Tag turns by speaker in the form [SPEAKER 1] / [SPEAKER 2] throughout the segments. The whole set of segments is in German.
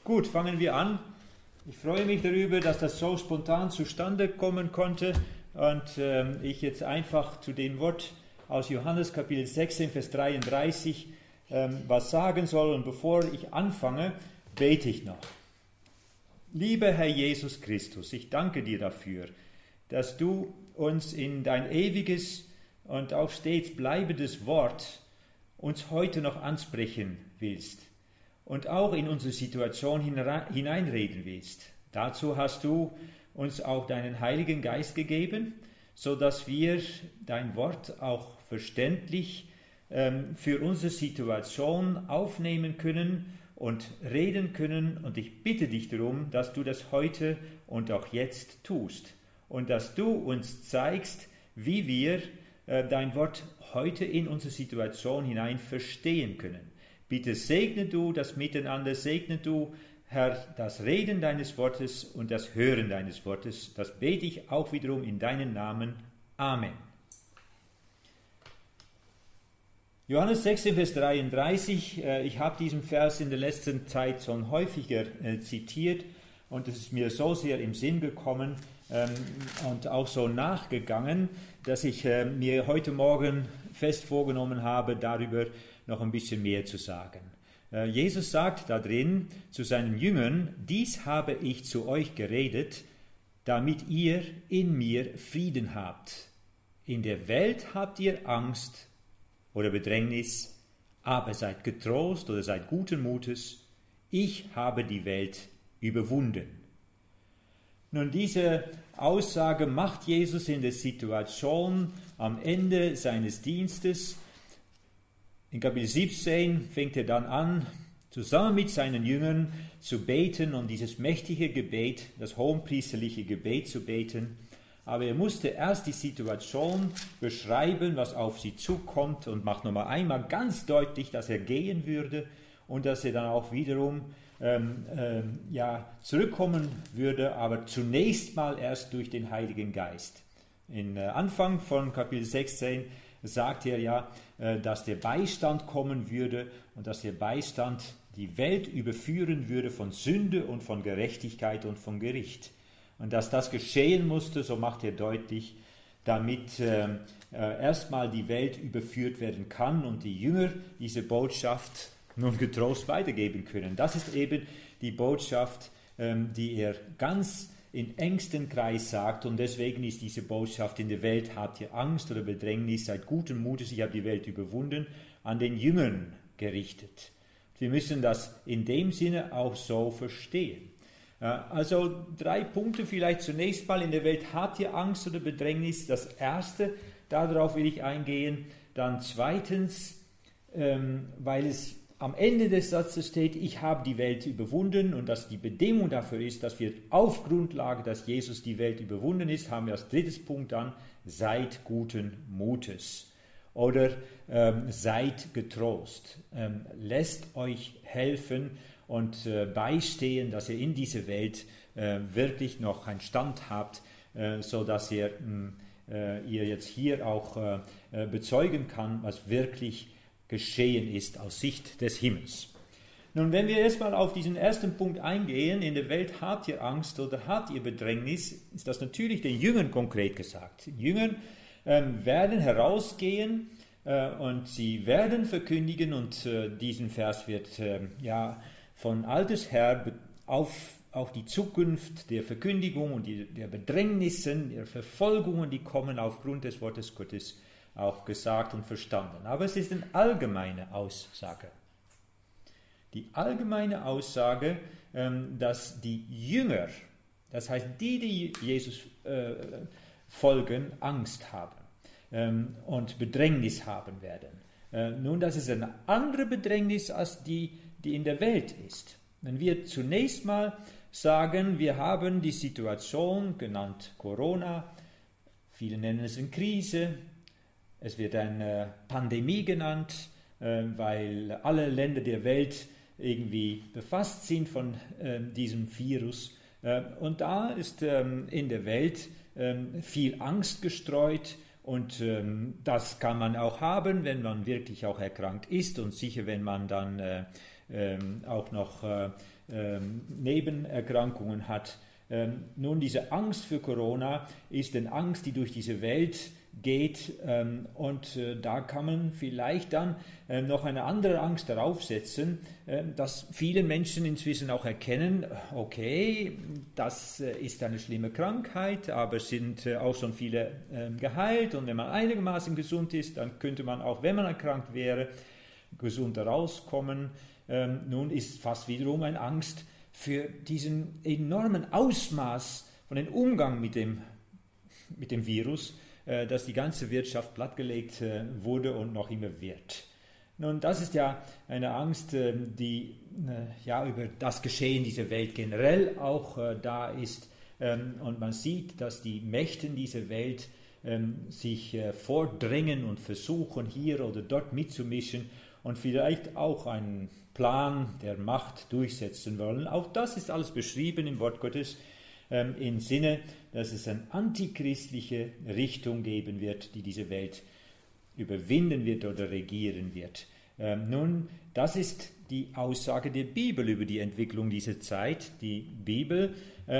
[SPEAKER 1] Gut, fangen wir an. Ich freue mich darüber, dass das so spontan zustande kommen konnte und ich jetzt einfach zu dem Wort aus Johannes Kapitel 16, Vers 33 was sagen soll. Und bevor ich anfange, bete ich noch. Lieber Herr Jesus Christus, ich danke dir dafür, dass du uns in dein ewiges und auch stets bleibendes Wort uns heute noch ansprechen willst und auch in unsere Situation hineinreden willst. Dazu hast du uns auch deinen Heiligen Geist gegeben, sodass wir dein Wort auch verständlich für unsere Situation aufnehmen können und reden können. Und ich bitte dich darum, dass du das heute und auch jetzt tust und dass du uns zeigst, wie wir dein Wort heute in unsere Situation hinein verstehen können. Bitte segne du das Miteinander, segne du, Herr, das Reden deines Wortes und das Hören deines Wortes. Das bete ich auch wiederum in deinen Namen. Amen. Johannes 16, Vers 33, ich habe diesen Vers in der letzten Zeit schon häufiger zitiert und es ist mir so sehr im Sinn gekommen und auch so nachgegangen, dass ich mir heute Morgen fest vorgenommen habe, darüber noch ein bisschen mehr zu sagen. Jesus sagt da drin zu seinen Jüngern, dies habe ich zu euch geredet, damit ihr in mir Frieden habt. In der Welt habt ihr Angst oder Bedrängnis, aber seid getrost oder seid guten Mutes, ich habe die Welt überwunden. Nun, diese Aussage macht Jesus in der Situation am Ende seines Dienstes. In Kapitel 17 fängt er dann an, zusammen mit seinen Jüngern zu beten und dieses mächtige Gebet, das hohenpriesterliche Gebet zu beten. Aber er musste erst die Situation beschreiben, was auf sie zukommt und macht nochmal einmal ganz deutlich, dass er gehen würde und dass er dann auch wiederum zurückkommen würde, aber zunächst mal erst durch den Heiligen Geist. In Anfang von Kapitel 16 sagt er ja, dass der Beistand kommen würde und dass der Beistand die Welt überführen würde von Sünde und von Gerechtigkeit und von Gericht. Und dass das geschehen musste, so macht er deutlich, damit erstmal die Welt überführt werden kann und die Jünger diese Botschaft nun getrost weitergeben können. Das ist eben die Botschaft, die er ganz in engsten Kreis sagt und deswegen ist diese Botschaft, in der Welt habt ihr Angst oder Bedrängnis, seid guten Mutes, ich habe die Welt überwunden, an den Jüngern gerichtet. Wir müssen das in dem Sinne auch so verstehen. Also 3 Punkte vielleicht zunächst mal, in der Welt habt ihr Angst oder Bedrängnis, das erste, darauf will ich eingehen, dann zweitens, weil es am Ende des Satzes steht, ich habe die Welt überwunden und dass die Bedingung dafür ist, dass wir auf Grundlage, dass Jesus die Welt überwunden ist, haben wir als drittes Punkt dann, seid guten Mutes oder seid getrost. Lasst euch helfen und beistehen, dass ihr in dieser Welt wirklich noch einen Stand habt, sodass ihr jetzt hier auch bezeugen kann, was wirklich geschehen ist aus Sicht des Himmels. Nun, wenn wir erstmal auf diesen ersten Punkt eingehen, in der Welt habt ihr Angst oder habt ihr Bedrängnis, ist das natürlich den Jüngern konkret gesagt. Die Jünger werden herausgehen und sie werden verkündigen und diesen Vers wird von alters her auf auch die Zukunft der Verkündigung und der Bedrängnissen, der Verfolgungen, die kommen aufgrund des Wortes Gottes, auch gesagt und verstanden. Aber es ist eine allgemeine Aussage. Die allgemeine Aussage, dass die Jünger, das heißt die Jesus folgen, Angst haben und Bedrängnis haben werden. Nun, das ist eine andere Bedrängnis als die in der Welt ist. Wenn wir zunächst mal sagen, wir haben die Situation, genannt Corona, viele nennen es eine Krise, es wird eine Pandemie genannt, weil alle Länder der Welt irgendwie befasst sind von diesem Virus. Und da ist in der Welt viel Angst gestreut und das kann man auch haben, wenn man wirklich auch erkrankt ist und sicher, wenn man dann auch noch Nebenerkrankungen hat. Nun, diese Angst für Corona ist eine Angst, die durch diese Welt geht, und da kann man vielleicht dann noch eine andere Angst darauf setzen, dass viele Menschen inzwischen auch erkennen, okay, das ist eine schlimme Krankheit, aber es sind auch schon viele geheilt, und wenn man einigermaßen gesund ist, dann könnte man auch, wenn man erkrankt wäre, gesund herauskommen. Nun ist fast wiederum eine Angst für diesen enormen Ausmaß von dem Umgang mit dem Virus, dass die ganze Wirtschaft plattgelegt wurde und noch immer wird. Nun, das ist ja eine Angst, die über das Geschehen dieser Welt generell auch da ist. Und man sieht, dass die Mächte dieser Welt sich vordrängen und versuchen, hier oder dort mitzumischen und vielleicht auch einen Plan der Macht durchsetzen wollen. Auch das ist alles beschrieben im Wort Gottes, im Sinne, dass es eine antichristliche Richtung geben wird, die diese Welt überwinden wird oder regieren wird. Nun, das ist die Aussage der Bibel über die Entwicklung dieser Zeit. Die Bibel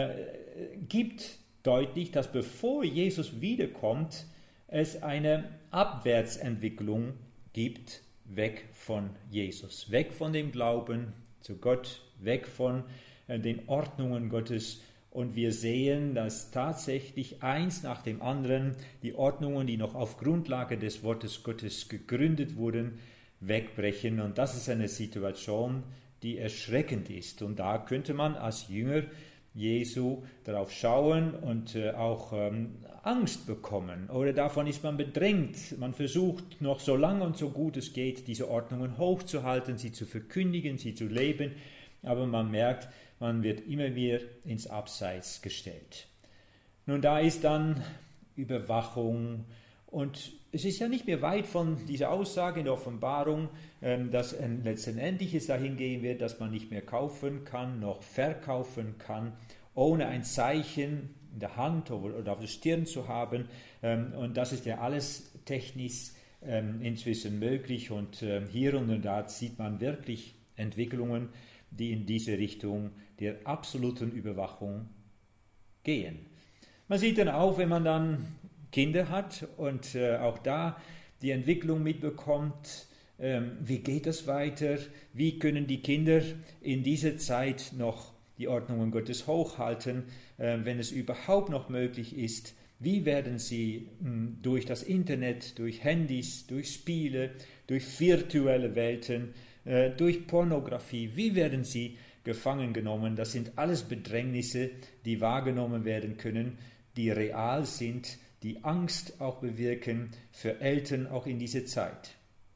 [SPEAKER 1] gibt deutlich, dass bevor Jesus wiederkommt, es eine Abwärtsentwicklung gibt, weg von Jesus, weg von dem Glauben zu Gott, weg von den Ordnungen Gottes. Und wir sehen, dass tatsächlich eins nach dem anderen die Ordnungen, die noch auf Grundlage des Wortes Gottes gegründet wurden, wegbrechen. Und das ist eine Situation, die erschreckend ist. Und da könnte man als Jünger Jesu darauf schauen und auch Angst bekommen. Oder davon ist man bedrängt. Man versucht noch so lange und so gut es geht, diese Ordnungen hochzuhalten, sie zu verkündigen, sie zu leben. Aber man merkt, man wird immer wieder ins Abseits gestellt. Nun, da ist dann Überwachung, und es ist ja nicht mehr weit von dieser Aussage in der Offenbarung, dass letztendlich es dahin gehen wird, dass man nicht mehr kaufen kann, noch verkaufen kann, ohne ein Zeichen in der Hand oder auf der Stirn zu haben. Und das ist ja alles technisch inzwischen möglich, und hier und da sieht man wirklich Entwicklungen, die in diese Richtung der absoluten Überwachung gehen. Man sieht dann auch, wenn man dann Kinder hat und auch da die Entwicklung mitbekommt, wie geht das weiter, wie können die Kinder in dieser Zeit noch die Ordnungen Gottes hochhalten, wenn es überhaupt noch möglich ist, wie werden sie durch das Internet, durch Handys, durch Spiele, durch virtuelle Welten, durch Pornografie, wie werden sie gefangen genommen? Das sind alles Bedrängnisse, die wahrgenommen werden können, die real sind, die Angst auch bewirken für Eltern auch in dieser Zeit.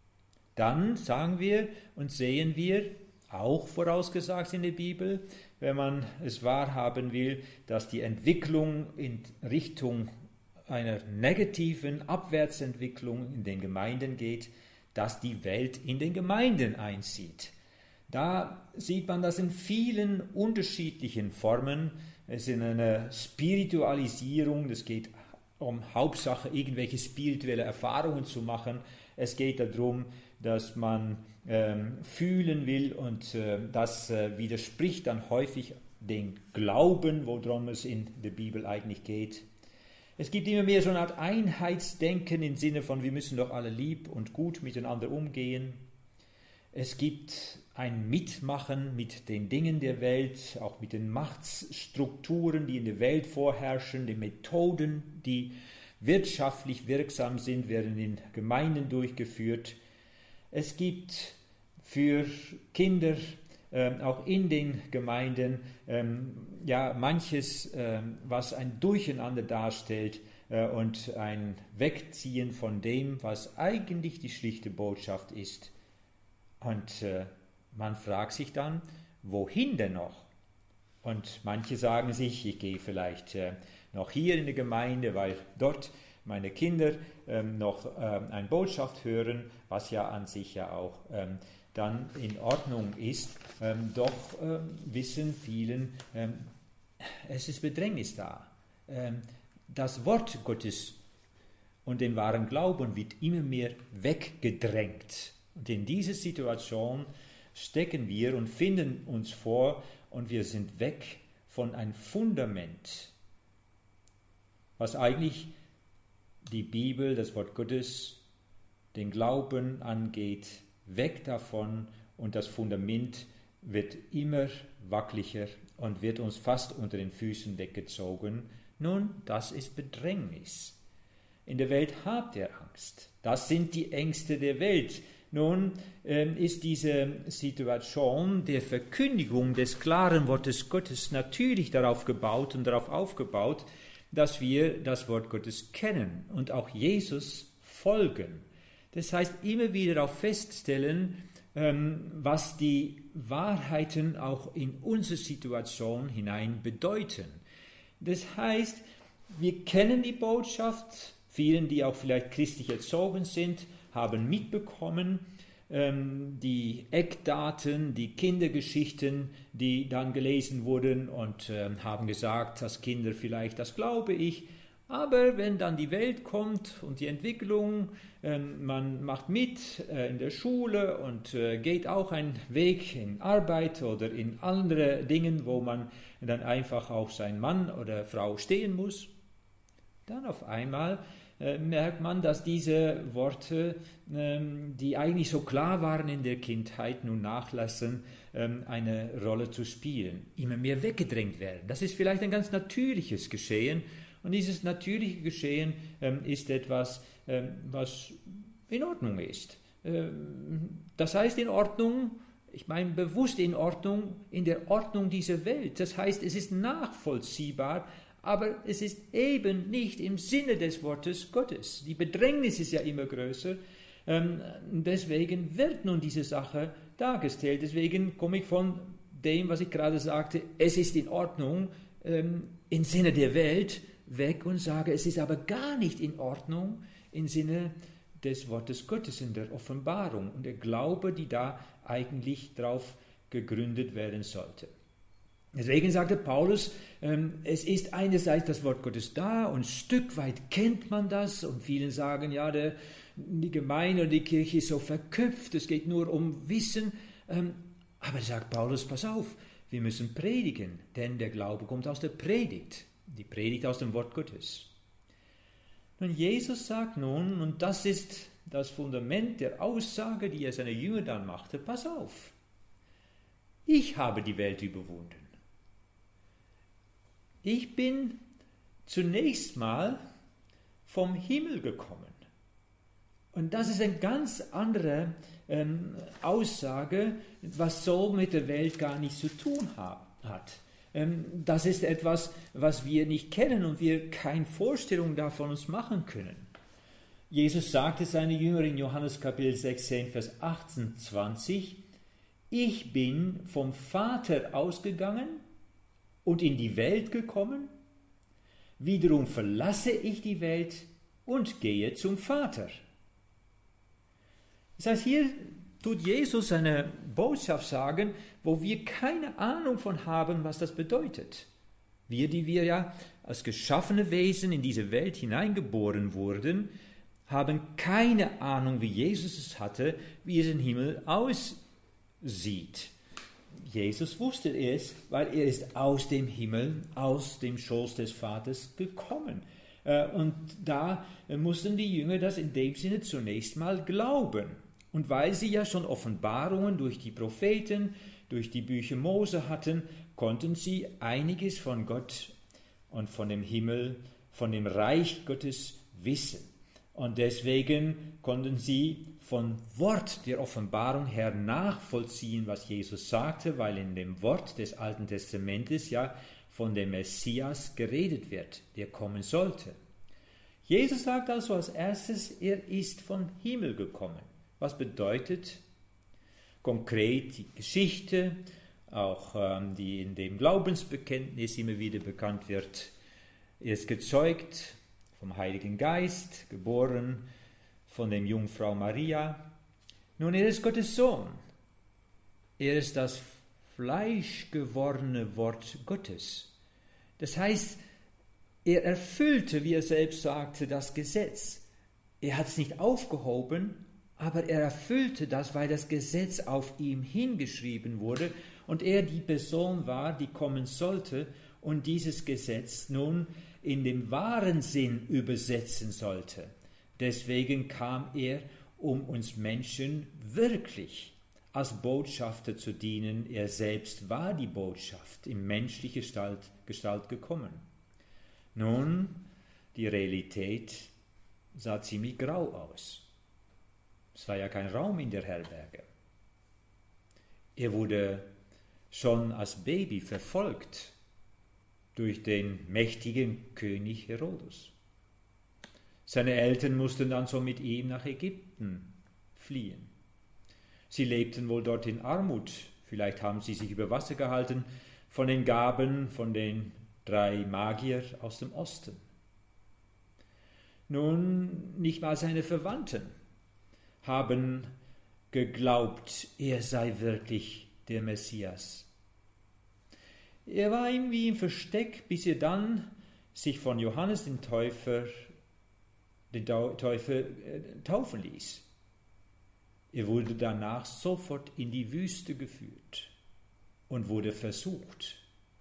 [SPEAKER 1] Dann sagen wir und sehen wir, auch vorausgesagt in der Bibel, wenn man es wahrhaben will, dass die Entwicklung in Richtung einer negativen Abwärtsentwicklung in den Gemeinden geht, dass die Welt in den Gemeinden einzieht. Da sieht man das in vielen unterschiedlichen Formen. Es ist eine Spiritualisierung, es geht um Hauptsache irgendwelche spirituelle Erfahrungen zu machen. Es geht darum, dass man fühlen will, und das widerspricht dann häufig dem Glauben, worum es in der Bibel eigentlich geht. Es gibt immer mehr so eine Art Einheitsdenken im Sinne von, wir müssen doch alle lieb und gut miteinander umgehen. Es gibt ein Mitmachen mit den Dingen der Welt, auch mit den Machtstrukturen, die in der Welt vorherrschen, den Methoden, die wirtschaftlich wirksam sind, werden in Gemeinden durchgeführt. Es gibt für Kinder auch in den Gemeinden manches, was ein Durcheinander darstellt und ein Wegziehen von dem, was eigentlich die schlichte Botschaft ist. Und man fragt sich dann, wohin denn noch? Und manche sagen sich, ich gehe vielleicht noch hier in die Gemeinde, weil dort meine Kinder noch eine Botschaft hören, was ja an sich ja auch dann in Ordnung ist. Doch wissen vielen, es ist Bedrängnis da. Das Wort Gottes und den wahren Glauben wird immer mehr weggedrängt. Und in dieser Situation stecken wir und finden uns vor und wir sind weg von einem Fundament, was eigentlich die Bibel, das Wort Gottes, den Glauben angeht, weg davon und das Fundament wird immer wackeliger und wird uns fast unter den Füßen weggezogen. Nun, das ist Bedrängnis. In der Welt habt ihr Angst. Das sind die Ängste der Welt. Nun ist diese Situation der Verkündigung des klaren Wortes Gottes natürlich darauf gebaut und darauf aufgebaut, dass wir das Wort Gottes kennen und auch Jesus folgen. Das heißt, immer wieder darauf feststellen, was die Wahrheiten auch in unsere Situation hinein bedeuten. Das heißt, wir kennen die Botschaft, vielen, die auch vielleicht christlich erzogen sind, haben mitbekommen, die Eckdaten, die Kindergeschichten, die dann gelesen wurden und haben gesagt, als Kinder vielleicht, das glaube ich. Aber wenn dann die Welt kommt und die Entwicklung, man macht mit in der Schule und geht auch einen Weg in Arbeit oder in andere Dinge, wo man dann einfach auf seinen Mann oder Frau stehen muss, dann auf einmal merkt man, dass diese Worte, die eigentlich so klar waren in der Kindheit, nun nachlassen, eine Rolle zu spielen, immer mehr weggedrängt werden. Das ist vielleicht ein ganz natürliches Geschehen. Und dieses natürliche Geschehen ist etwas, was in Ordnung ist. Das heißt in Ordnung, ich meine bewusst in Ordnung, in der Ordnung dieser Welt. Das heißt, es ist nachvollziehbar, aber es ist eben nicht im Sinne des Wortes Gottes. Die Bedrängnis ist ja immer größer. Deswegen wird nun diese Sache dargestellt. Deswegen komme ich von dem, was ich gerade sagte, es ist in Ordnung, im Sinne der Welt, weg und sage, es ist aber gar nicht in Ordnung im Sinne des Wortes Gottes, in der Offenbarung und der Glaube, die da eigentlich drauf gegründet werden sollte. Deswegen sagte Paulus, es ist einerseits das Wort Gottes da und ein Stück weit kennt man das und vielen sagen, ja, die Gemeinde und die Kirche ist so verköpft, es geht nur um Wissen, aber sagt Paulus, pass auf, wir müssen predigen, denn der Glaube kommt aus der Predigt. Die Predigt aus dem Wort Gottes. Nun, Jesus sagt nun, und das ist das Fundament der Aussage, die er seine Jünger dann machte, pass auf, ich habe die Welt überwunden. Ich bin zunächst mal vom Himmel gekommen. Und das ist eine ganz andere Aussage, was so mit der Welt gar nichts zu tun hat. Das ist etwas, was wir nicht kennen und wir keine Vorstellung davon uns machen können. Jesus sagte seine Jünger in Johannes Kapitel 16, Vers 28, ich bin vom Vater ausgegangen und in die Welt gekommen, wiederum verlasse ich die Welt und gehe zum Vater. Das heißt, hier tut Jesus eine Botschaft sagen, wo wir keine Ahnung von haben, was das bedeutet. Wir, die wir ja als geschaffene Wesen in diese Welt hineingeboren wurden, haben keine Ahnung, wie Jesus es hatte, wie es im Himmel aussieht. Jesus wusste es, weil er ist aus dem Himmel, aus dem Schoß des Vaters gekommen. Und da mussten die Jünger das in dem Sinne zunächst mal glauben. Und weil sie ja schon Offenbarungen durch die Propheten, durch die Bücher Mose hatten, konnten sie einiges von Gott und von dem Himmel, von dem Reich Gottes wissen. Und deswegen konnten sie von Wort der Offenbarung her nachvollziehen, was Jesus sagte, weil in dem Wort des Alten Testamentes ja von dem Messias geredet wird, der kommen sollte. Jesus sagt also als erstes, er ist vom Himmel gekommen. Was bedeutet konkret die Geschichte, auch die in dem Glaubensbekenntnis immer wieder bekannt wird. Er ist gezeugt vom Heiligen Geist, geboren von der Jungfrau Maria. Nun, er ist Gottes Sohn. Er ist das fleischgewordene Wort Gottes. Das heißt, er erfüllte, wie er selbst sagte, das Gesetz. Er hat es nicht aufgehoben, aber er erfüllte das, weil das Gesetz auf ihm hingeschrieben wurde und er die Person war, die kommen sollte und dieses Gesetz nun in dem wahren Sinn übersetzen sollte. Deswegen kam er, um uns Menschen wirklich als Botschafter zu dienen. Er selbst war die Botschaft in menschlicher Gestalt gekommen. Nun, die Realität sah ziemlich grau aus. Es war ja kein Raum in der Herberge. Er wurde schon als Baby verfolgt durch den mächtigen König Herodes. Seine Eltern mussten dann so mit ihm nach Ägypten fliehen. Sie lebten wohl dort in Armut. Vielleicht haben sie sich über Wasser gehalten von den Gaben von den 3 Magier aus dem Osten. Nun, nicht mal seine Verwandten haben geglaubt, er sei wirklich der Messias. Er war irgendwie im Versteck, bis er dann sich von Johannes den Täufer taufen ließ. Er wurde danach sofort in die Wüste geführt und wurde versucht.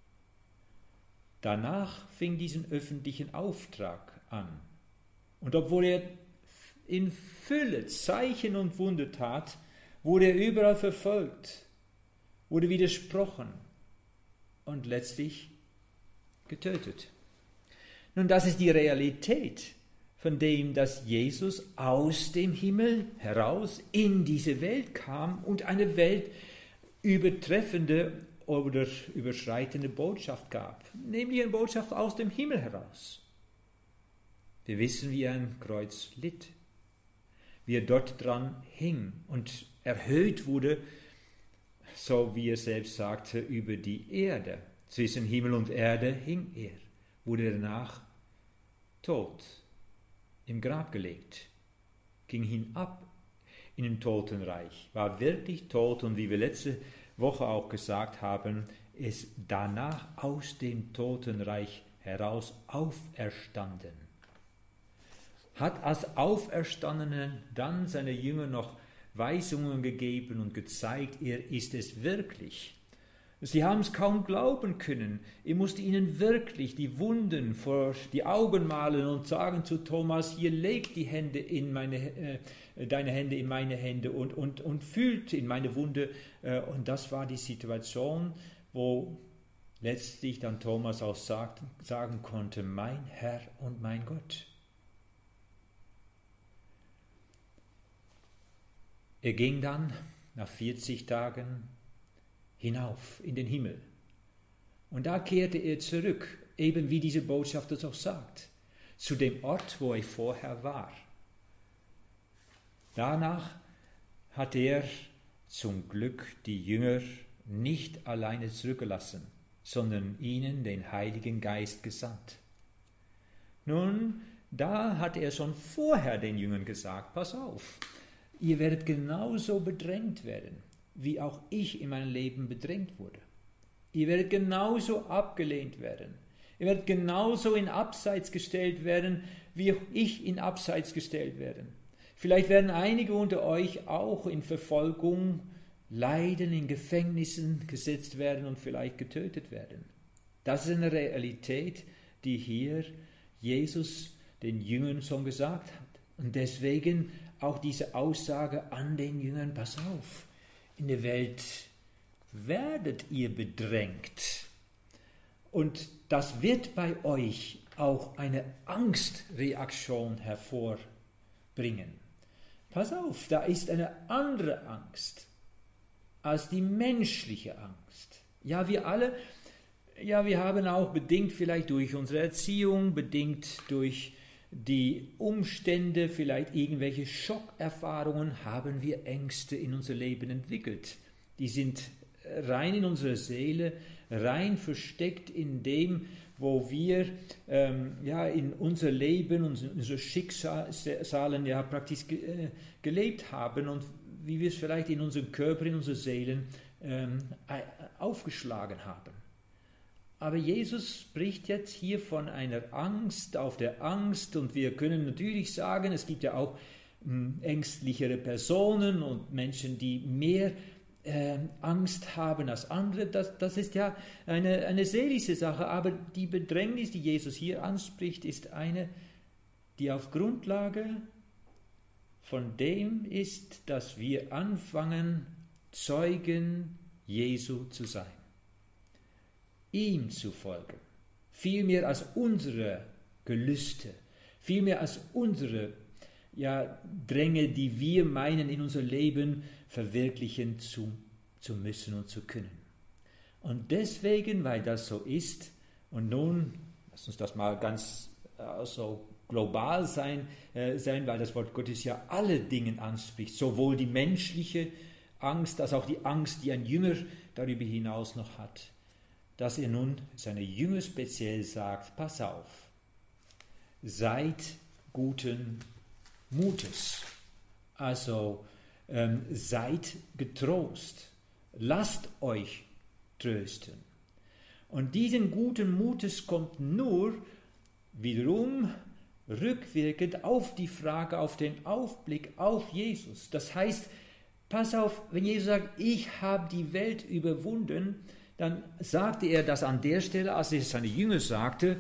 [SPEAKER 1] Danach fing diesen öffentlichen Auftrag an. Und obwohl er in Fülle Zeichen und Wunder tat, wurde er überall verfolgt, wurde widersprochen und letztlich getötet. Nun, das ist die Realität von dem, dass Jesus aus dem Himmel heraus in diese Welt kam und eine Welt übertreffende oder überschreitende Botschaft gab, nämlich eine Botschaft aus dem Himmel heraus. Wir wissen, wie er am Kreuz litt, wie er dort dran hing und erhöht wurde, so wie er selbst sagte, über die Erde. Zwischen Himmel und Erde hing er, wurde danach tot, im Grab gelegt, ging hinab in den Totenreich, war wirklich tot und wie wir letzte Woche auch gesagt haben, ist danach aus dem Totenreich heraus auferstanden. Hat als Auferstandenen dann seine Jünger noch Weisungen gegeben und gezeigt, er ist es wirklich. Sie haben es kaum glauben können. Er musste ihnen wirklich die Wunden vor die Augen malen und sagen zu Thomas, hier leg die Hände in deine Hände in meine Hände und fühlt in meine Wunde. Und das war die Situation, wo letztlich dann Thomas auch sagen konnte, mein Herr und mein Gott. Er ging dann nach 40 Tagen hinauf in den Himmel. Und da kehrte er zurück, eben wie diese Botschaft es auch sagt, zu dem Ort, wo er vorher war. Danach hat er zum Glück die Jünger nicht alleine zurückgelassen, sondern ihnen den Heiligen Geist gesandt. Nun, da hat er schon vorher den Jüngern gesagt, pass auf, ihr werdet genauso bedrängt werden, wie auch ich in meinem Leben bedrängt wurde. Ihr werdet genauso abgelehnt werden. Ihr werdet genauso in Abseits gestellt werden, wie auch ich in Abseits gestellt werde. Vielleicht werden einige unter euch auch in Verfolgung leiden, in Gefängnissen gesetzt werden und vielleicht getötet werden. Das ist eine Realität, die hier Jesus den Jüngern schon gesagt hat. Und deswegen auch diese Aussage an den Jüngern, pass auf, in der Welt werdet ihr bedrängt. Und das wird bei euch auch eine Angstreaktion hervorbringen. Pass auf, da ist eine andere Angst als die menschliche Angst. Ja, wir haben auch bedingt vielleicht durch unsere Erziehung, bedingt durch die Umstände, vielleicht irgendwelche Schockerfahrungen, haben wir Ängste in unser Leben entwickelt. Die sind rein in unserer Seele, rein versteckt in dem, wo wir in unser Leben, unsere Schicksalen praktisch gelebt haben und wie wir es vielleicht in unserem Körper, in unseren Seelen aufgeschlagen haben. Aber Jesus spricht jetzt hier von einer Angst auf der Angst und wir können natürlich sagen, es gibt ja auch ängstlichere Personen und Menschen, die mehr Angst haben als andere. Das ist ja eine seelische Sache, aber die Bedrängnis, die Jesus hier anspricht, ist eine, die auf Grundlage von dem ist, dass wir anfangen, Zeugen Jesu zu sein, ihm zu folgen, viel mehr als unsere Gelüste, viel mehr als unsere Dränge, die wir meinen, in unser Leben verwirklichen zu müssen und zu können. Und deswegen, weil das so ist, und nun, lass uns das mal ganz so global sein, weil das Wort Gottes ja alle Dinge anspricht, sowohl die menschliche Angst als auch die Angst, die ein Jünger darüber hinaus noch hat, dass er nun seine Jünger speziell sagt, pass auf, seid guten Mutes, also seid getrost, lasst euch trösten. Und diesen guten Mutes kommt nur wiederum rückwirkend auf die Frage, auf den Aufblick auf Jesus. Das heißt, pass auf, wenn Jesus sagt, ich habe die Welt überwunden, dann sagte er das an der Stelle, als er seine Jünger sagte,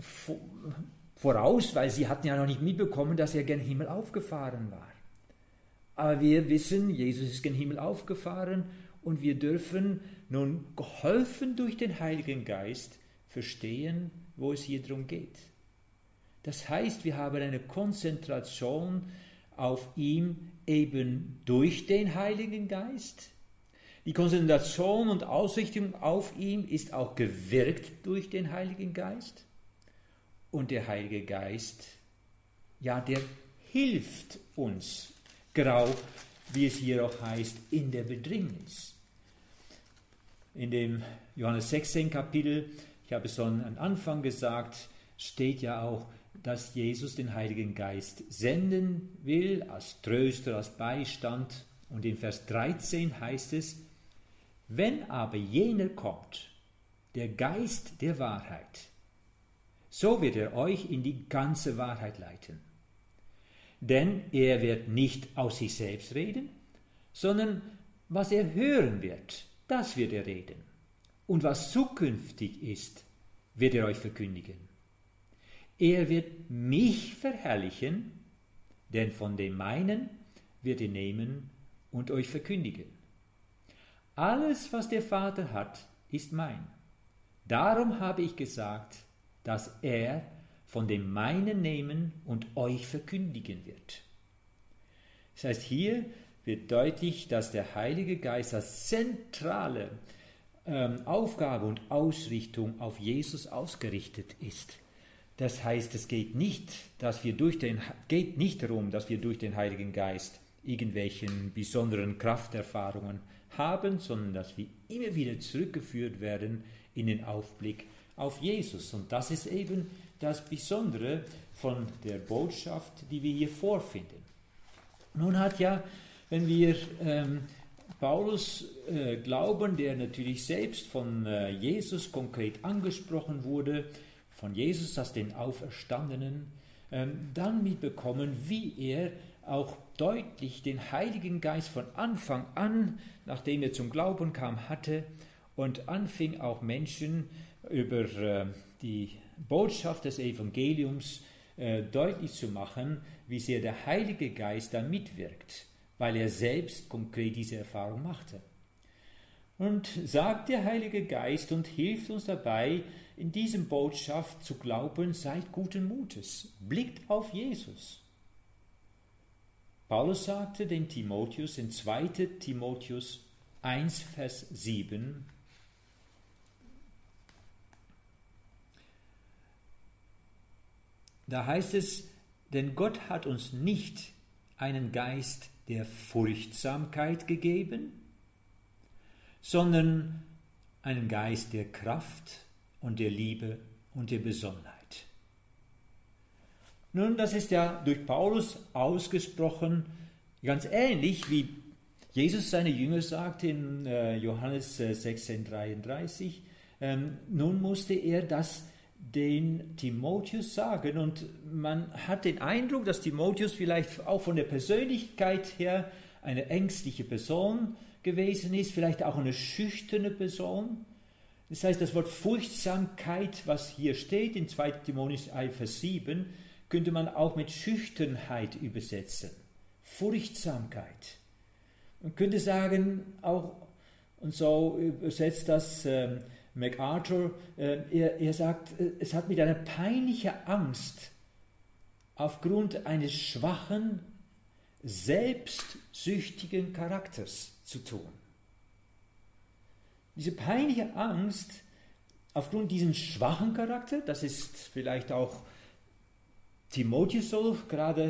[SPEAKER 1] voraus, weil sie hatten ja noch nicht mitbekommen, dass er gen Himmel aufgefahren war. Aber wir wissen, Jesus ist gen Himmel aufgefahren und wir dürfen nun geholfen durch den Heiligen Geist verstehen, wo es hier drum geht. Das heißt, wir haben eine Konzentration auf ihm eben durch den Heiligen Geist. Die Konzentration und Ausrichtung auf ihm ist auch gewirkt durch den Heiligen Geist. Und der Heilige Geist, ja, der hilft uns, genau wie es hier auch heißt, in der Bedrängnis. In dem Johannes 16 Kapitel, ich habe es schon am Anfang gesagt, steht ja auch, dass Jesus den Heiligen Geist senden will, als Tröster, als Beistand. Und in Vers 13 heißt es, wenn aber jener kommt, der Geist der Wahrheit, so wird er euch in die ganze Wahrheit leiten. Denn er wird nicht aus sich selbst reden, sondern was er hören wird, das wird er reden. Und was zukünftig ist, wird er euch verkündigen. Er wird mich verherrlichen, denn von dem meinen wird er nehmen und euch verkündigen. Alles, was der Vater hat, ist mein. Darum habe ich gesagt, dass er von dem meinen nehmen und euch verkündigen wird. Das heißt, hier wird deutlich, dass der Heilige Geist als zentrale Aufgabe und Ausrichtung auf Jesus ausgerichtet ist. Das heißt, es geht nicht darum, dass wir durch den Heiligen Geist irgendwelchen besonderen Krafterfahrungen haben, sondern dass wir immer wieder zurückgeführt werden in den Aufblick auf Jesus. Und das ist eben das Besondere von der Botschaft, die wir hier vorfinden. Nun hat ja, wenn wir Paulus glauben, der natürlich selbst von Jesus konkret angesprochen wurde, von Jesus als den Auferstandenen, dann mitbekommen, wie er auch deutlich den Heiligen Geist von Anfang an, nachdem er zum Glauben kam, hatte und anfing auch Menschen über die Botschaft des Evangeliums deutlich zu machen, wie sehr der Heilige Geist da mitwirkt, weil er selbst konkret diese Erfahrung machte. Und sagt der Heilige Geist und hilft uns dabei, in diesem Botschaft zu glauben, seid guten Mutes, blickt auf Jesus. Paulus sagte dem Timotheus in 2. Timotheus 1, Vers 7, da heißt es, denn Gott hat uns nicht einen Geist der Furchtsamkeit gegeben, sondern einen Geist der Kraft und der Liebe und der Besonnenheit. Nun, das ist ja durch Paulus ausgesprochen ganz ähnlich, wie Jesus seine Jünger sagte in Johannes 16,33. Nun musste er das den Timotheus sagen. Und man hat den Eindruck, dass Timotheus vielleicht auch von der Persönlichkeit her eine ängstliche Person gewesen ist, vielleicht auch eine schüchterne Person. Das heißt, das Wort Furchtsamkeit, was hier steht in 2 Timotheus 1, Vers 7, könnte man auch mit Schüchternheit übersetzen. Furchtsamkeit. Man könnte sagen, auch, und so übersetzt das MacArthur, er sagt, es hat mit einer peinlichen Angst aufgrund eines schwachen, selbstsüchtigen Charakters zu tun. Diese peinliche Angst aufgrund diesen schwachen Charakter, das ist vielleicht auch Timotheus so gerade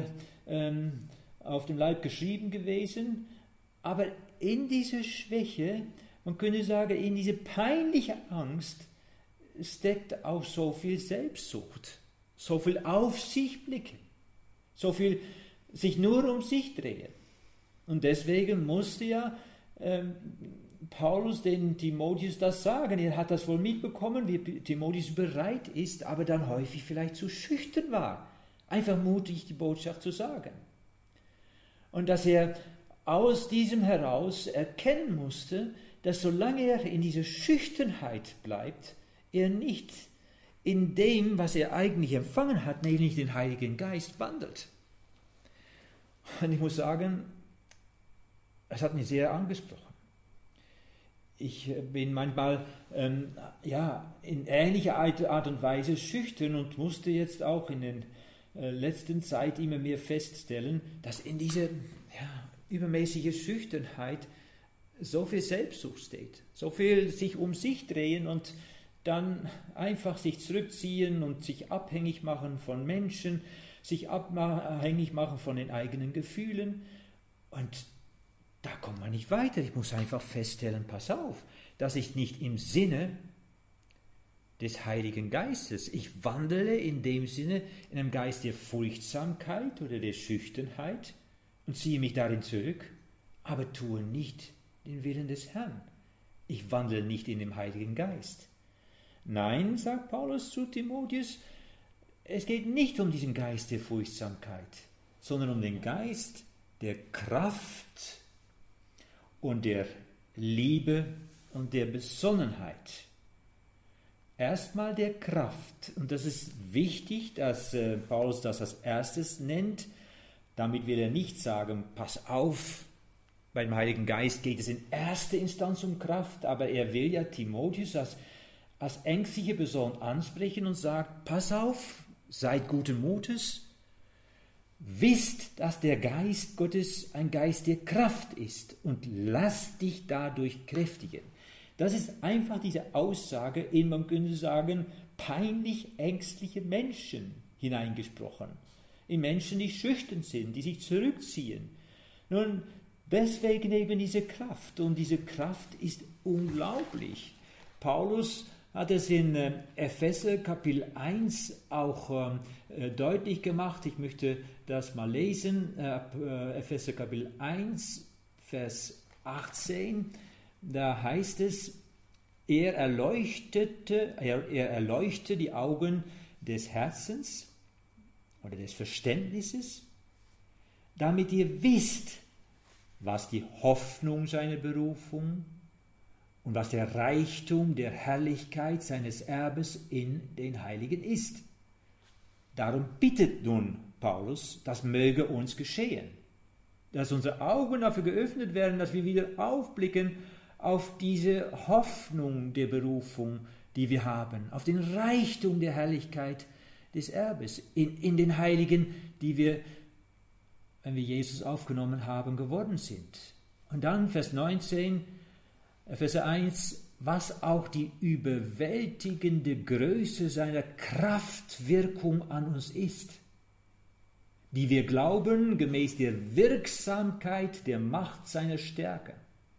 [SPEAKER 1] auf dem Leib geschrieben gewesen, aber in dieser Schwäche, man könnte sagen, in diese peinliche Angst steckt auch so viel Selbstsucht, so viel auf sich blicken, so viel sich nur um sich drehen. Und deswegen musste ja Paulus den Timotheus das sagen. Er hat das wohl mitbekommen, wie Timotheus bereit ist, aber dann häufig vielleicht zu schüchtern war, einfach mutig die Botschaft zu sagen. Und dass er aus diesem heraus erkennen musste, dass solange er in dieser Schüchternheit bleibt, er nicht in dem, was er eigentlich empfangen hat, nämlich den Heiligen Geist, wandelt. Und ich muss sagen, es hat mich sehr angesprochen. Ich bin manchmal in ähnlicher Art und Weise schüchtern und musste jetzt auch in der letzten Zeit immer mehr feststellen, dass in dieser übermäßige Schüchternheit so viel Selbstsucht steht, so viel sich um sich drehen und dann einfach sich zurückziehen und sich abhängig machen von Menschen, sich abhängig machen von den eigenen Gefühlen. Und da kommt man nicht weiter. Ich muss einfach feststellen, pass auf, dass ich nicht im Sinne des Heiligen Geistes, ich wandle in dem Sinne in einem Geist der Furchtsamkeit oder der Schüchternheit und ziehe mich darin zurück, aber tue nicht den Willen des Herrn. Ich wandle nicht in dem Heiligen Geist. Nein, sagt Paulus zu Timotheus, es geht nicht um diesen Geist der Furchtsamkeit, sondern um den Geist der Kraft und der Liebe und der Besonnenheit. Erstmal der Kraft. Und das ist wichtig, dass Paulus das als erstes nennt. Damit will er nicht sagen, pass auf, beim Heiligen Geist geht es in erster Instanz um Kraft, aber er will ja Timotheus als ängstliche Person ansprechen und sagt, pass auf, seid guten Mutes, wisst, dass der Geist Gottes ein Geist der Kraft ist und lasst dich dadurch kräftigen. Das ist einfach diese Aussage in, man könnte sagen, peinlich ängstliche Menschen hineingesprochen. In Menschen, die schüchtern sind, die sich zurückziehen. Nun, deswegen eben diese Kraft. Und diese Kraft ist unglaublich. Paulus hat es in Epheser Kapitel 1 auch deutlich gemacht. Ich möchte das mal lesen. Epheser Kapitel 1, Vers 18. Da heißt es, er erleuchtete die Augen des Herzens oder des Verständnisses, damit ihr wisst, was die Hoffnung seiner Berufung und was der Reichtum der Herrlichkeit seines Erbes in den Heiligen ist. Darum bittet nun Paulus, das möge uns geschehen, dass unsere Augen dafür geöffnet werden, dass wir wieder aufblicken auf diese Hoffnung der Berufung, die wir haben, auf den Reichtum der Herrlichkeit des Erbes in den Heiligen, die wir, wenn wir Jesus aufgenommen haben, geworden sind. Und dann Vers 19, Epheser 1, was auch die überwältigende Größe seiner Kraftwirkung an uns ist, die wir glauben gemäß der Wirksamkeit der Macht seiner Stärke.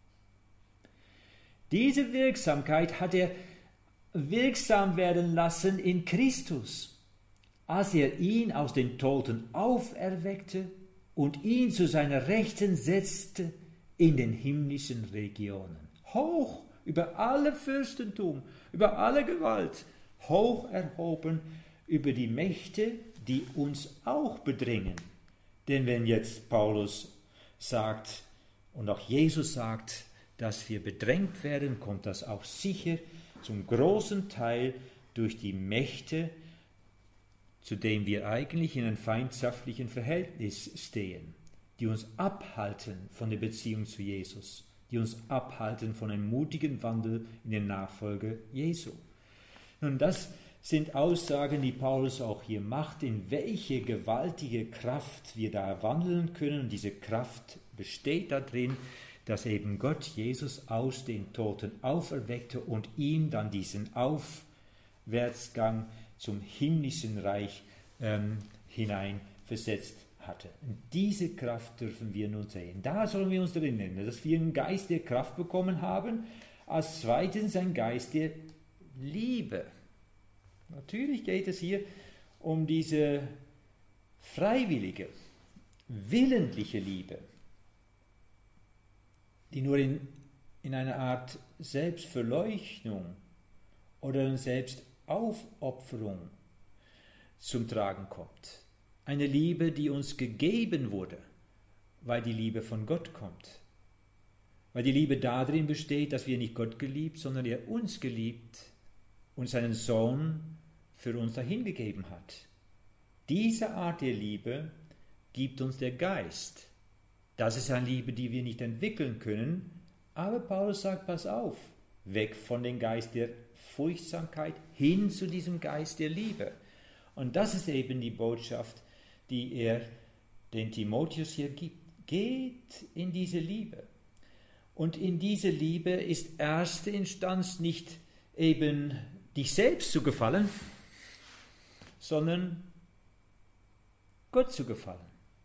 [SPEAKER 1] Diese Wirksamkeit hat er wirksam werden lassen in Christus, als er ihn aus den Toten auferweckte und ihn zu seiner Rechten setzte in den himmlischen Regionen. Hoch über alle Fürstentum, über alle Gewalt, hoch erhoben über die Mächte, die uns auch bedrängen. Denn wenn jetzt Paulus sagt und auch Jesus sagt, dass wir bedrängt werden, kommt das auch sicher zum großen Teil durch die Mächte, zu denen wir eigentlich in einem feindschaftlichen Verhältnis stehen, die uns abhalten von der Beziehung zu Jesus, die uns abhalten von einem mutigen Wandel in der Nachfolge Jesu. Nun, das sind Aussagen, die Paulus auch hier macht, in welche gewaltige Kraft wir da wandeln können. Und diese Kraft besteht darin, dass eben Gott Jesus aus den Toten auferweckte und ihm dann diesen Aufwärtsgang zum himmlischen Reich hineinversetzt hatte. Und diese Kraft dürfen wir nun sehen. Da sollen wir uns erinnern, dass wir einen Geist der Kraft bekommen haben, als zweitens ein Geist der Liebe. Natürlich geht es hier um diese freiwillige, willentliche Liebe, die nur in einer Art Selbstverleugnung oder Selbstaufopferung zum Tragen kommt. Eine Liebe, die uns gegeben wurde, weil die Liebe von Gott kommt. Weil die Liebe darin besteht, dass wir nicht Gott geliebt, sondern er uns geliebt und seinen Sohn für uns dahingegeben hat. Diese Art der Liebe gibt uns der Geist. Das ist eine Liebe, die wir nicht entwickeln können, aber Paulus sagt, pass auf, weg von dem Geist der Furchtsamkeit hin zu diesem Geist der Liebe. Und das ist eben die Botschaft, die er den Timotheus hier gibt. Geht in diese Liebe. Und in diese Liebe ist erste Instanz nicht eben dich selbst zu gefallen, sondern Gott zu gefallen.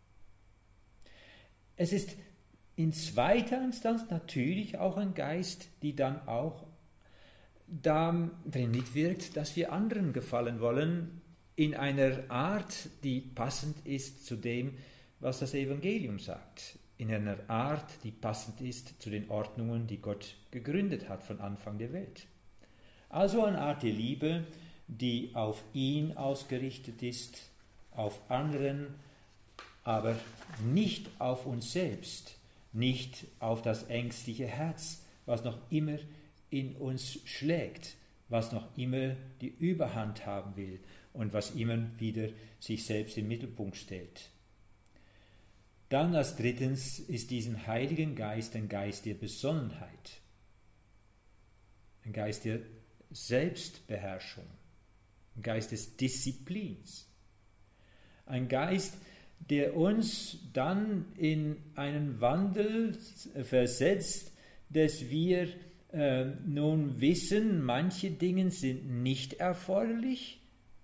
[SPEAKER 1] Es ist in zweiter Instanz natürlich auch ein Geist, die dann auch darin mitwirkt, dass wir anderen gefallen wollen, in einer Art, die passend ist zu dem, was das Evangelium sagt. In einer Art, die passend ist zu den Ordnungen, die Gott gegründet hat von Anfang der Welt. Also eine Art der Liebe, die auf ihn ausgerichtet ist, auf anderen, aber nicht auf uns selbst, nicht auf das ängstliche Herz, was noch immer in uns schlägt, was noch immer die Überhand haben will und was immer wieder sich selbst im Mittelpunkt stellt. Dann als drittens ist diesen Heiligen Geist ein Geist der Besonnenheit, ein Geist der Selbstbeherrschung, ein Geist des Disziplins, ein Geist, der uns dann in einen Wandel versetzt, dass wir nun wissen, manche Dinge sind nicht erforderlich,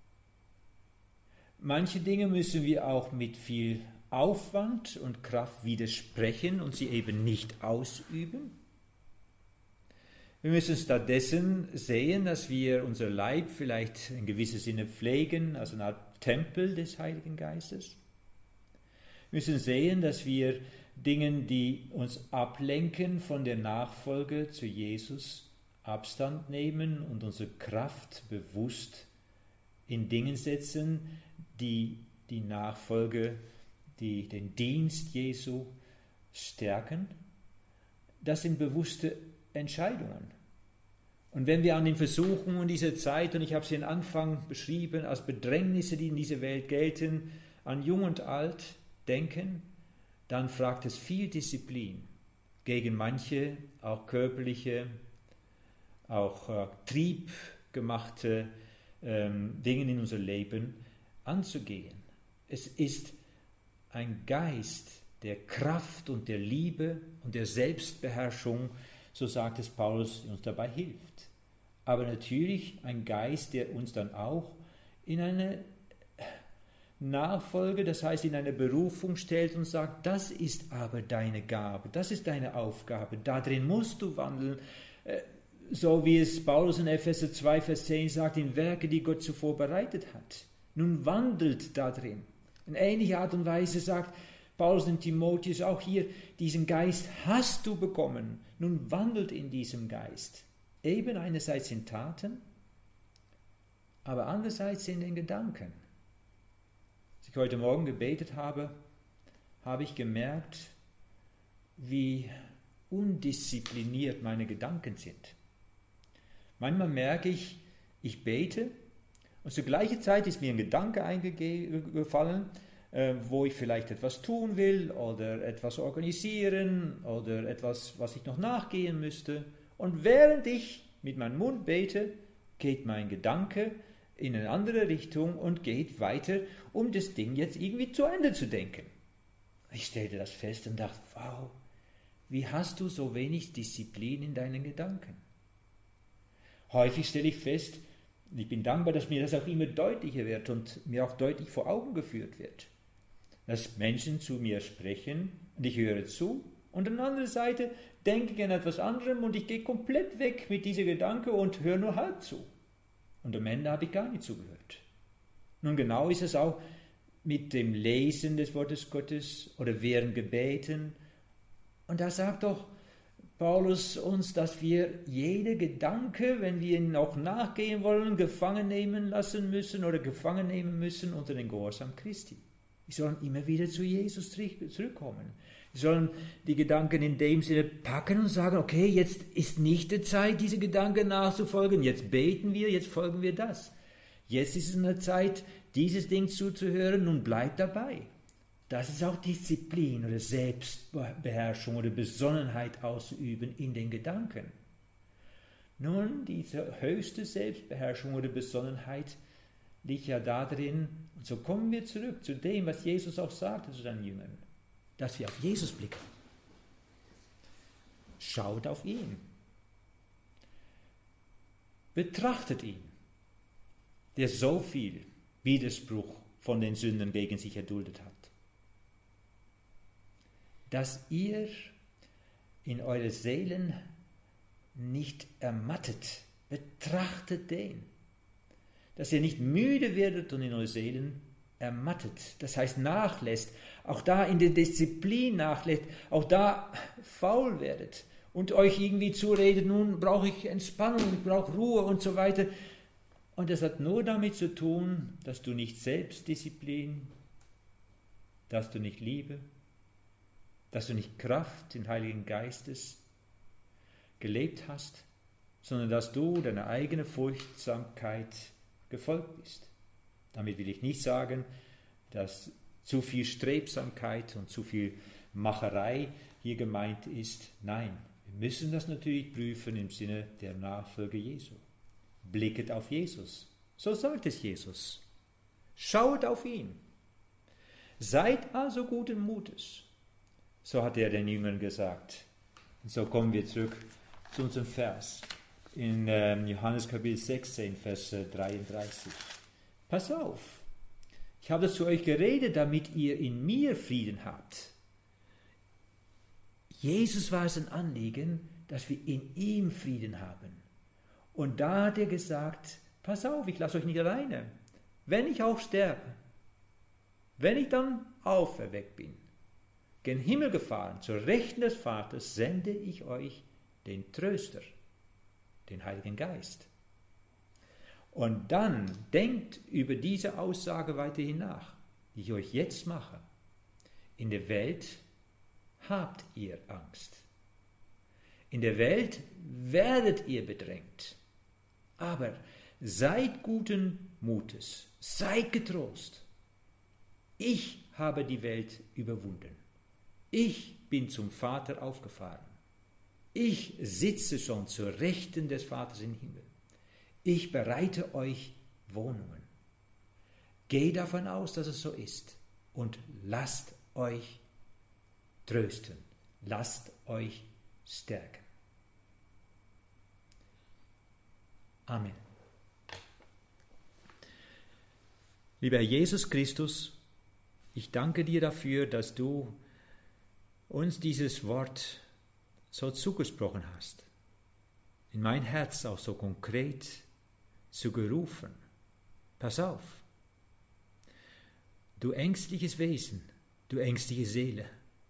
[SPEAKER 1] manche Dinge müssen wir auch mit viel Aufwand und Kraft widersprechen und sie eben nicht ausüben. Wir müssen stattdessen sehen, dass wir unser Leib vielleicht in gewissem Sinne pflegen, also eine Art Tempel des Heiligen Geistes. Wir müssen sehen, dass wir Dingen, die uns ablenken von der Nachfolge zu Jesus, Abstand nehmen und unsere Kraft bewusst in Dingen setzen, die die Nachfolge, die den Dienst Jesu stärken. Das sind bewusste Entscheidungen. Und wenn wir an den Versuchungen dieser Zeit, und ich habe sie am Anfang beschrieben, als Bedrängnisse, die in dieser Welt gelten, an Jung und Alt denken, dann fragt es viel Disziplin, gegen manche, auch körperliche, auch triebgemachte Dinge in unser Leben anzugehen. Es ist ein Geist der Kraft und der Liebe und der Selbstbeherrschung, so sagt es Paulus, der uns dabei hilft. Aber natürlich ein Geist, der uns dann auch in eine Nachfolge, das heißt in eine Berufung stellt und sagt, das ist aber deine Gabe, das ist deine Aufgabe, darin musst du wandeln, so wie es Paulus in Epheser 2, Vers 10 sagt, in Werke, die Gott zuvor bereitet hat. Nun wandelt darin. In ähnlicher Art und Weise sagt Paulus in Timotheus auch hier, diesen Geist hast du bekommen, nun wandelt in diesem Geist. Eben einerseits in Taten, aber andererseits in den Gedanken. Als ich heute Morgen gebetet habe, habe ich gemerkt, wie undiszipliniert meine Gedanken sind. Manchmal merke ich, ich bete und zur gleichen Zeit ist mir ein Gedanke eingefallen, wo ich vielleicht etwas tun will oder etwas organisieren oder etwas, was ich noch nachgehen müsste. Und während ich mit meinem Mund bete, geht mein Gedanke in eine andere Richtung und geht weiter, um das Ding jetzt irgendwie zu Ende zu denken. Ich stellte das fest und dachte, wow, wie hast du so wenig Disziplin in deinen Gedanken? Häufig stelle ich fest, ich bin dankbar, dass mir das auch immer deutlicher wird und mir auch deutlich vor Augen geführt wird, dass Menschen zu mir sprechen und ich höre zu und an der anderen Seite denke ich an etwas anderem und ich gehe komplett weg mit dieser Gedanke und höre nur halb zu. Und am Ende habe ich gar nicht zugehört. Nun genau ist es auch mit dem Lesen des Wortes Gottes oder während Gebeten. Und da sagt doch Paulus uns, dass wir jede Gedanke, wenn wir ihn auch nachgehen wollen, gefangen nehmen lassen müssen oder gefangen nehmen müssen unter den Gehorsam Christi. Wir sollen immer wieder zu Jesus zurückkommen. Wir sollen die Gedanken in dem Sinne packen und sagen, okay, jetzt ist nicht die Zeit, diese Gedanken nachzufolgen. Jetzt beten wir, jetzt folgen wir das. Jetzt ist es eine Zeit, dieses Ding zuzuhören und bleib dabei. Das ist auch Disziplin oder Selbstbeherrschung oder Besonnenheit auszuüben in den Gedanken. Nun, diese höchste Selbstbeherrschung oder Besonnenheit liegt ja darin, und so kommen wir zurück zu dem, was Jesus auch sagte zu seinen Jüngern, dass wir auf Jesus blicken. Schaut auf ihn. Betrachtet ihn, der so viel Widerspruch von den Sündern gegen sich erduldet hat. Dass ihr in eure Seelen nicht ermattet. Betrachtet den. Dass ihr nicht müde werdet und in eure Seelen ermattet. Das heißt nachlässt. Auch da in der Disziplin nachlässt. Auch da faul werdet. Und euch irgendwie zuredet, nun brauche ich Entspannung, ich brauche Ruhe und so weiter. Und das hat nur damit zu tun, dass du nicht Selbstdisziplin, dass du nicht Liebe, dass du nicht Kraft des Heiligen Geistes gelebt hast, sondern dass du deiner eigenen Furchtsamkeit gefolgt bist. Damit will ich nicht sagen, dass zu viel Strebsamkeit und zu viel Macherei hier gemeint ist. Nein, wir müssen das natürlich prüfen im Sinne der Nachfolge Jesu. Blicket auf Jesus. So sagt es Jesus. Schaut auf ihn. Seid also guten Mutes. So hat er den Jüngern gesagt. Und so kommen wir zurück zu unserem Vers in Johannes Kapitel 16, Vers 33. Pass auf, ich habe das zu euch geredet, damit ihr in mir Frieden habt. Jesus war es ein Anliegen, dass wir in ihm Frieden haben. Und da hat er gesagt, pass auf, ich lasse euch nicht alleine. Wenn ich auch sterbe, wenn ich dann auferweckt bin, gen Himmel gefahren, zur Rechten des Vaters, sende ich euch den Tröster, den Heiligen Geist. Und dann denkt über diese Aussage weiterhin nach, die ich euch jetzt mache. In der Welt habt ihr Angst. In der Welt werdet ihr bedrängt. Aber seid guten Mutes, seid getrost. Ich habe die Welt überwunden. Ich bin zum Vater aufgefahren. Ich sitze schon zur Rechten des Vaters im Himmel. Ich bereite euch Wohnungen. Geht davon aus, dass es so ist und lasst euch trösten. Lasst euch stärken. Amen. Lieber Herr Jesus Christus, ich danke dir dafür, dass du uns dieses Wort so zugesprochen hast, in mein Herz auch so konkret zugerufen. Pass auf, du ängstliches Wesen, du ängstliche Seele,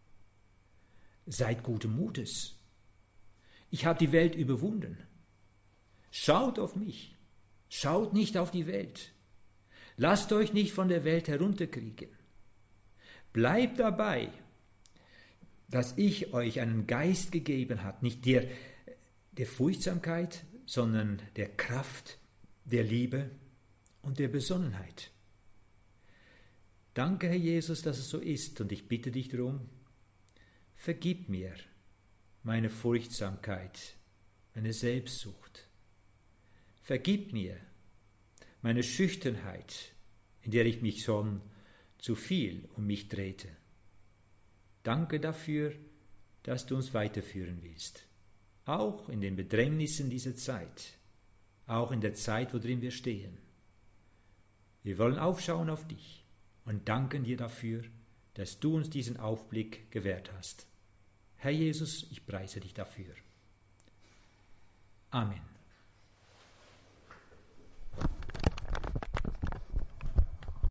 [SPEAKER 1] seid guten Mutes. Ich habe die Welt überwunden. Schaut auf mich.
[SPEAKER 2] Schaut nicht auf die Welt. Lasst euch nicht von der Welt herunterkriegen. Bleibt dabei, dass ich euch einen Geist gegeben habe, nicht der Furchtsamkeit, sondern der Kraft, der Liebe und der Besonnenheit. Danke, Herr Jesus, dass es so ist, und ich bitte dich darum, vergib mir meine Furchtsamkeit, meine Selbstsucht. Vergib mir meine Schüchternheit, in der ich mich schon zu viel um mich drehte. Danke dafür, dass du uns weiterführen willst, auch in den Bedrängnissen dieser Zeit, auch in der Zeit, worin wir stehen. Wir wollen aufschauen auf dich und danken dir dafür, dass du uns diesen Aufblick gewährt hast. Herr Jesus, ich preise dich dafür. Amen.